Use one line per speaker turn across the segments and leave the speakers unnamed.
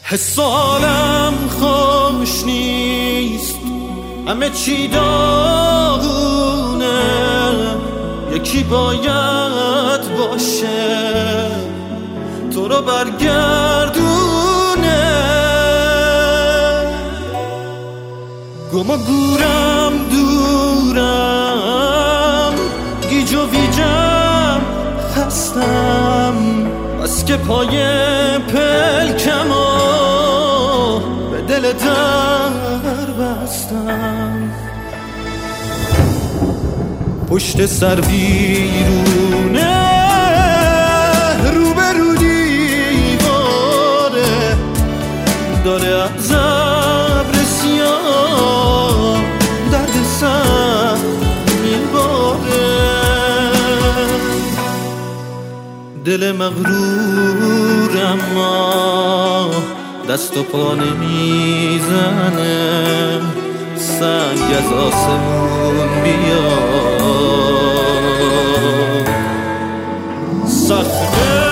حسالم خوش نیست، همه چی داغونه، یکی باید باشه تو رو برگردونه. گم و گورم دورم، گیج و ویجم خستم، بس که پای پلکم و به دل در بستم. پشت سر ویرونه، روبرو دیواره، داره از ابر سیاه درد سخت میباره. دل مغرور اما دست و پا نمیزنه، سنگ از آسمون بیاد سخته.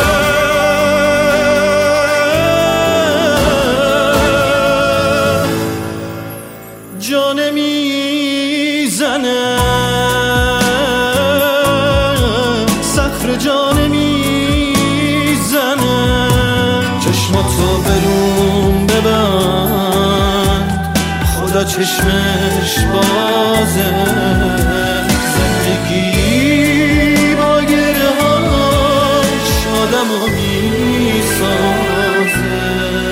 جا نمیزنه، صخره جا نمیزنه. چشماتو بروم ببند، خدا چشمش بازه. زندگی با گره هاش آدمو میسازه.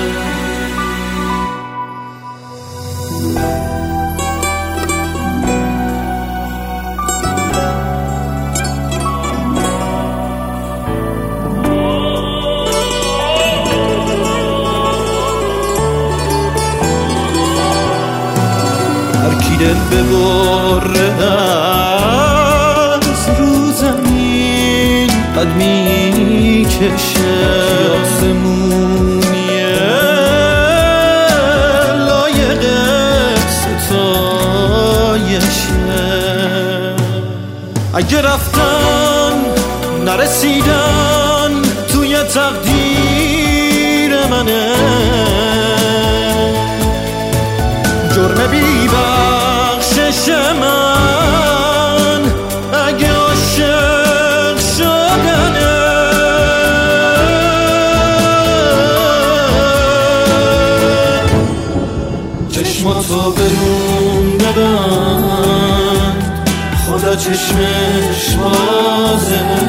دل ببره از رو زمین قد میکشه، آسمونیه لایق ستایشه. اگه رفتن نرسیدن توی تقدیر منه، جرم بی‌بخشش من اگه عاشق شدنه. چشماتو برون ببند، خدا چشمش بازه.